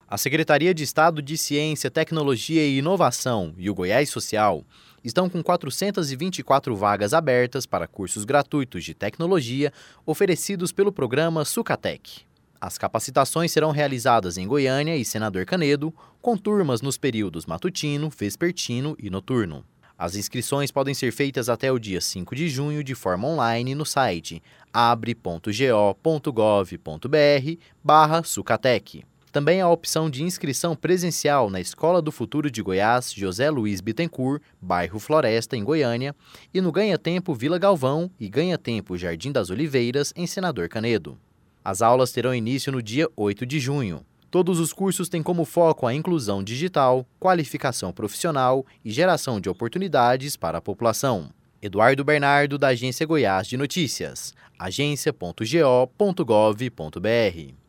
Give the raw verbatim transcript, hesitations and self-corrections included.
A Secretaria de Estado de Ciência, Tecnologia e Inovação e o Goiás Social estão com quatrocentas e vinte e quatro vagas abertas para cursos gratuitos de tecnologia oferecidos pelo programa Sucatec. As capacitações serão realizadas em Goiânia e Senador Canedo, com turmas nos períodos matutino, vespertino e noturno. As inscrições podem ser feitas até o dia cinco de junho de forma online no site abre ponto go ponto gov ponto br barra Sucatec. Também há a opção de inscrição presencial na Escola do Futuro de Goiás, José Luiz Bittencourt, bairro Floresta, em Goiânia, e no Ganha Tempo Vila Galvão e Ganha Tempo Jardim das Oliveiras, em Senador Canedo. As aulas terão início no dia oito de junho. Todos os cursos têm como foco a inclusão digital, qualificação profissional e geração de oportunidades para a população. Eduardo Bernardo, da Agência Goiás de Notícias, agência ponto go ponto gov ponto br.